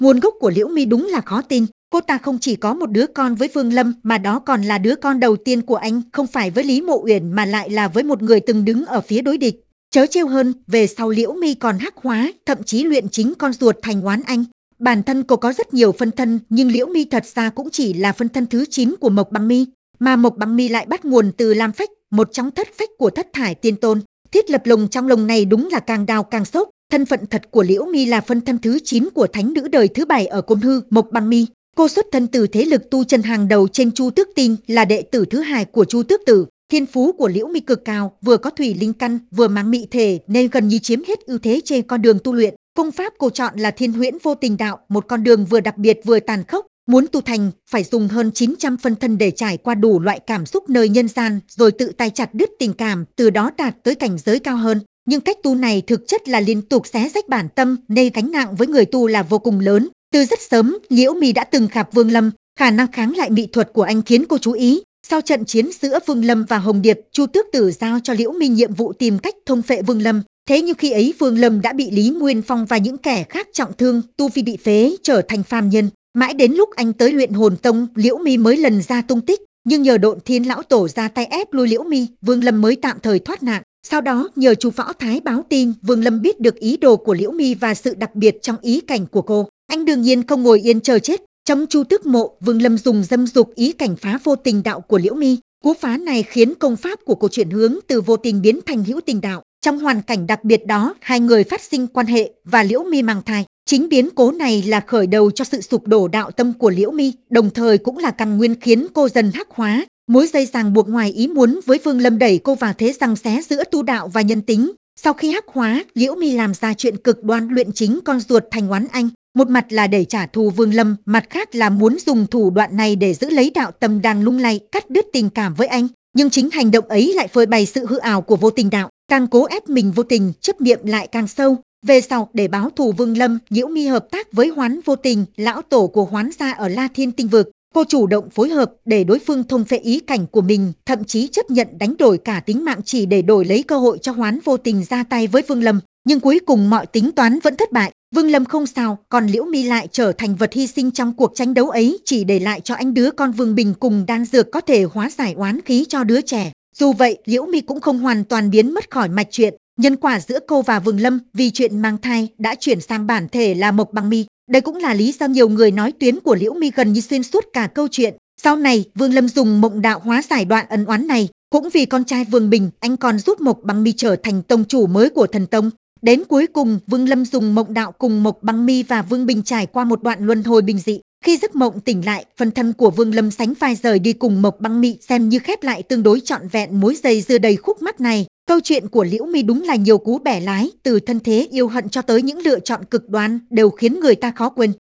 Nguồn gốc của Liễu Mi đúng là khó tin. Cô ta không chỉ có một đứa con với Vương Lâm mà đó còn là đứa con đầu tiên của anh, không phải với Lý Mộ Uyển mà lại là với một người từng đứng ở phía đối địch. Chớ trêu hơn, về sau Liễu Mi còn hắc hóa, thậm chí luyện chính con ruột thành oán anh. Bản thân cô có rất nhiều phân thân, nhưng Liễu Mi thật ra cũng chỉ là phân thân thứ 9 của Mộc Bằng Mi, mà Mộc Bằng Mi lại bắt nguồn từ Lam Phách, một trong thất phách của Thất Thải Tiên Tôn. Thiết lập lồng trong lồng này đúng là càng đào càng sốc. Thân phận thật của Liễu Mi là phân thân thứ 9 của thánh nữ đời thứ 7 ở Côn Hư, Mộc Bằng Mi. Cô xuất thân từ thế lực tu chân hàng đầu trên Chu Tước Tinh, là đệ tử thứ 2 của Chu Tước Tử. Thiên phú của Liễu Mi cực cao, vừa có thủy linh căn, vừa mang mị thể nên gần như chiếm hết ưu thế trên con đường tu luyện. Công pháp cô chọn là Thiên Huyễn Vô Tình Đạo, một con đường vừa đặc biệt vừa tàn khốc. Muốn tu thành, phải dùng hơn 900 phân thân để trải qua đủ loại cảm xúc nơi nhân gian, rồi tự tay chặt đứt tình cảm, từ đó đạt tới cảnh giới cao hơn. Nhưng cách tu này thực chất là liên tục xé rách bản tâm, nên gánh nặng với người tu là vô cùng lớn. Từ rất sớm, Liễu Mi đã từng gặp Vương Lâm, khả năng kháng lại mỹ thuật của anh khiến cô chú ý. Sau trận chiến giữa Vương Lâm và Hồng Điệp, Chu Tước Tử giao cho Liễu Mi nhiệm vụ tìm cách thông phệ Vương Lâm. Thế nhưng khi ấy Vương Lâm đã bị Lý Nguyên Phong và những kẻ khác trọng thương, tu vi bị phế, trở thành phàm nhân. Mãi đến lúc anh tới Luyện Hồn Tông, Liễu Mi mới lần ra tung tích. Nhưng nhờ Độn Thiên lão tổ ra tay ép lui Liễu Mi, Vương Lâm mới tạm thời thoát nạn. Sau đó nhờ Chu Võ Thái báo tin, Vương Lâm biết được ý đồ của Liễu Mi và sự đặc biệt trong ý cảnh của cô. Anh đương nhiên không ngồi yên chờ chết. Trong Chu Tước Mộ, Vương Lâm dùng dâm dục ý cảnh phá vô tình đạo của Liễu Mi. Cú phá này khiến công pháp của cô chuyển hướng từ vô tình biến thành hữu tình đạo. Trong hoàn cảnh đặc biệt đó, hai người phát sinh quan hệ và Liễu Mi mang thai. Chính biến cố này là khởi đầu cho sự sụp đổ đạo tâm của Liễu Mi, đồng thời cũng là căn nguyên khiến cô dần hắc hóa. Mối dây ràng buộc ngoài ý muốn với Vương Lâm đẩy cô vào thế giằng xé giữa tu đạo và nhân tính. Sau khi hắc hóa, Liễu Mi làm ra chuyện cực đoan luyện chính con ruột thành oán anh. Một mặt là để trả thù Vương Lâm, mặt khác là muốn dùng thủ đoạn này để giữ lấy đạo tâm đang lung lay, cắt đứt tình cảm với anh. Nhưng chính hành động ấy lại phơi bày sự hư ảo của vô tình đạo, càng cố ép mình vô tình, chấp niệm lại càng sâu. Về sau, để báo thù Vương Lâm, Liễu Mi hợp tác với Hoán Vô Tình, lão tổ của Hoán gia ở La Thiên Tinh Vực. Cô chủ động phối hợp để đối phương thông phệ ý cảnh của mình, thậm chí chấp nhận đánh đổi cả tính mạng chỉ để đổi lấy cơ hội cho Hoán Vô Tình ra tay với Vương Lâm. Nhưng cuối cùng mọi tính toán vẫn thất bại. Vương Lâm không sao, còn Liễu Mi lại trở thành vật hy sinh trong cuộc tranh đấu ấy, chỉ để lại cho anh đứa con Vương Bình cùng đan dược có thể hóa giải oán khí cho đứa trẻ. Dù vậy, Liễu Mi cũng không hoàn toàn biến mất khỏi mạch chuyện. Nhân quả giữa cô và Vương Lâm vì chuyện mang thai đã chuyển sang bản thể là Mộc Bằng Mi. Đây cũng là lý do nhiều người nói tuyến của Liễu Mi gần như xuyên suốt cả câu chuyện. Sau này, Vương Lâm dùng mộng đạo hóa giải đoạn ân oán này. Cũng vì con trai Vương Bình, anh còn giúp Mộc Bằng Mi trở thành tông chủ mới của thần tông. Đến cuối cùng, Vương Lâm dùng mộng đạo cùng Mộc Bằng Mi và Vương Bình trải qua một đoạn luân hồi bình dị. Khi giấc mộng tỉnh lại, phần thân của Vương Lâm sánh vai rời đi cùng Mộc Bằng Mi, xem như khép lại tương đối trọn vẹn mối dây dưa đầy khúc mắc này. Câu chuyện của Liễu Mi đúng là nhiều cú bẻ lái, từ thân thế yêu hận cho tới những lựa chọn cực đoan đều khiến người ta khó quên.